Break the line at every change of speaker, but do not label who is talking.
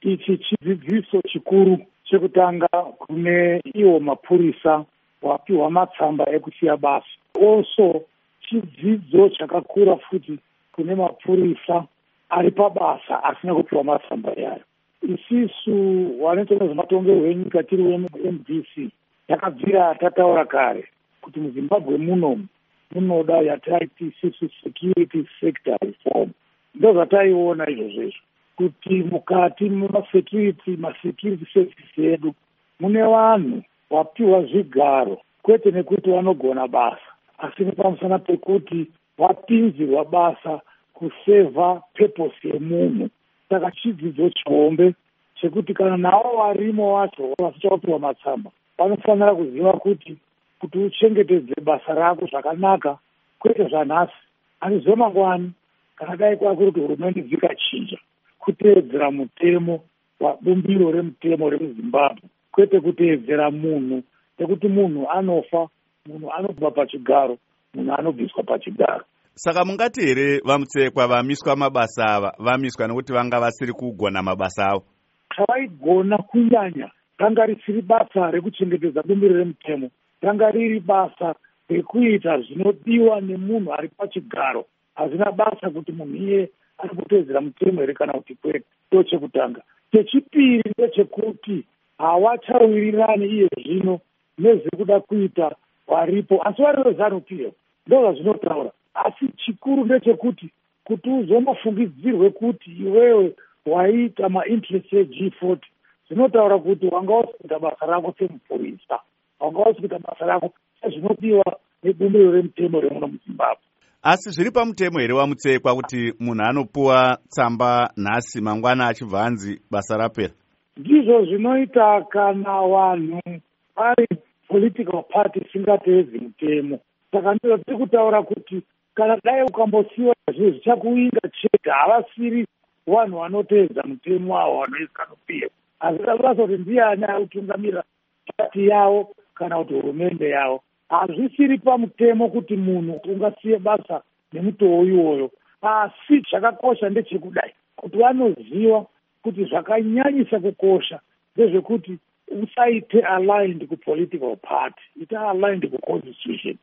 ichi chidzidziso chikuru chekutanga kune iwo mapurisa wapiwa matsamba ekusiya basa. Also chidzidzo chakakura futi kune mapurisa ari pabasa asina kupiwa matsamba yayo. Isisu wanoita nezvematongerwo enyika tiri weMDC takabvira tataura kare kuti muZimbabwe munoda yataiti isusu security sector reform. Ndo zvataiona izvozvo kuti mukati mumasecurity services edu mune vanhu wapiwa zvigaro kwete nekuti vanogona basa asi nepamusana pekuti vapinzirwa basa kusevha purpose yemunhu. Saka chidzidzo chihombe chekuti kana navo varimo vacho vasichapiwa matsamba vanofanira kuziva kuti uchengetedze basa rako zvakanaka kwete zvanhasi asi zvemangwani kana dai kwakuri kuti hurumende dzikachinja kuteedzera mutemo wabumbiro remutemo remuZimbabwe kwete kuteedzera munhu nekuti munhu anofa, munhu anobva pachigaro, munhu anobviswa pachigaro.
Saka mungati here vaMutsekwa vamiswa mabasa ava vamiswa nekuti vanga vasiri kugona mabasa avo?
Zvavaigona kunyanya ranga risiri basa rekuchengetedza bumbiro remutemo, ranga riri basa rekuita zvinodiwa nemunhu ari pachigaro. Hazina basa kuti munhu iye ari kuteedzera mutemo here kana kuti kwete. Ndo chekutanga. Chechipiri ndechekuti havachawirirani iye zvino nezvekuda kuita varipo asi varivo ZANU-PF ndo zvazvinotaura. Asi chikuru ndechekuti uzomafungidzirwe kuti iwewe waita mainterest eG40 zvinotaura kuti wanga usikuita basa rako semupurisa, wanga usikuita basa rako sezvinodiwa nebumbiro remutemo remuno muZimbabwe.
Asi zviri pamutemo here waMutsekwa kuti munhu anopuwa tsamba nhasi mangwana achibva anzi basa rapera?
Ndizvo zvinoita kana vanhu vari political party singateedzi mutemo. Saka ndizvo tiri kutaura kuti kana dai ukambosiyiwa zvinhu zvichakuinga chete havasiri vanhu vanoteedza mutemo wavo vanoiswa ZANU-PF. Hazvina basa kuti ndiani ari kutungamira pati yavo kana kuti hurumende yavo. Hazvisiri pamutemo kuti munhu ungasiye basa nemutoo iwoyo. Asi zvakakosha ndechekudai kuti vanoziva kuti zvakanyanyisa kukosha ndezvekuti usaite aligned kupolitical party, ita aligned kuconstitution.